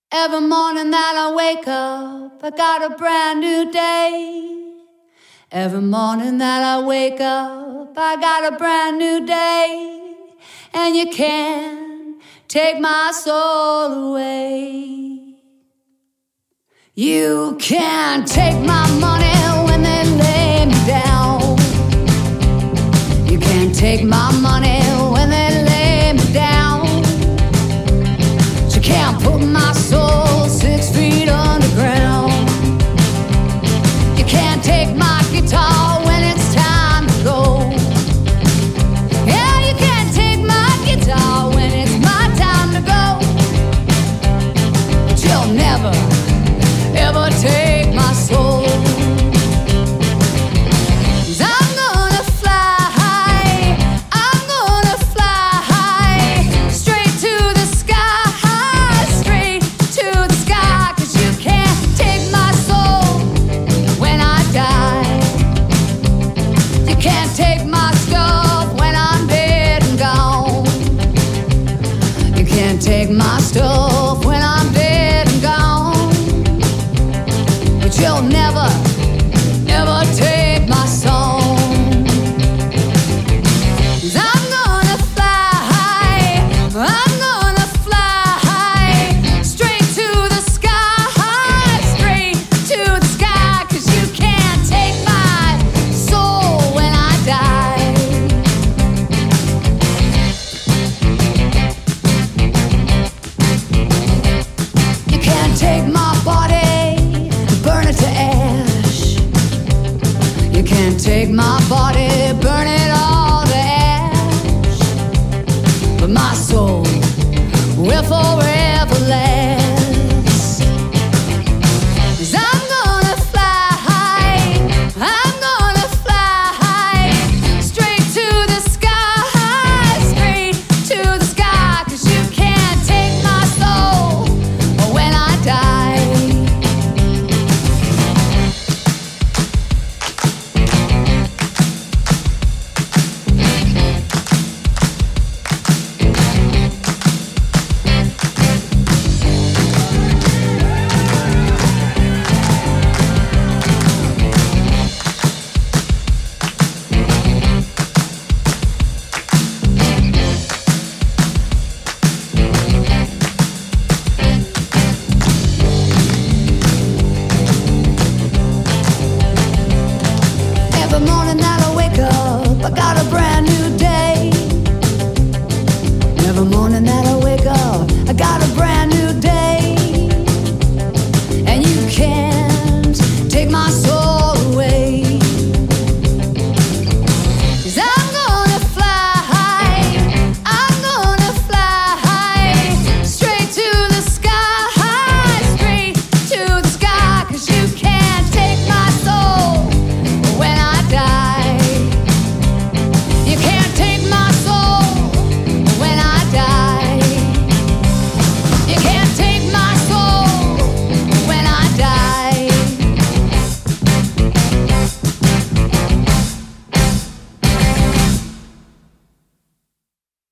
Every morning that I wake up, I got a brand new day. Every morning that I wake up, I got a brand new day. And you can't take my soul away. You can't take my money when they lay me down. You can't take my money when they lay me down. You can't put my soul 6 feet underground. You can't take my guitar when it's time to go. Yeah, you can't take my guitar when it's my time to go. But you'll never, ever take my soul. 'Cause I'm gonna fly, I'm gonna fly straight to the sky, straight to the sky. 'Cause you can't take my soul when I die. You can't take my stuff when I'm dead and gone. You can't take my stuff when I'm dead and gone. But you'll never, ever take my song. 'Cause I'm gonna fly, I'm gonna fly straight to the sky, straight to the sky. 'Cause you can't take my soul when I die. You can't take my body, burn it to ash. You can't take my body, burn it all to ash. But my soul will forever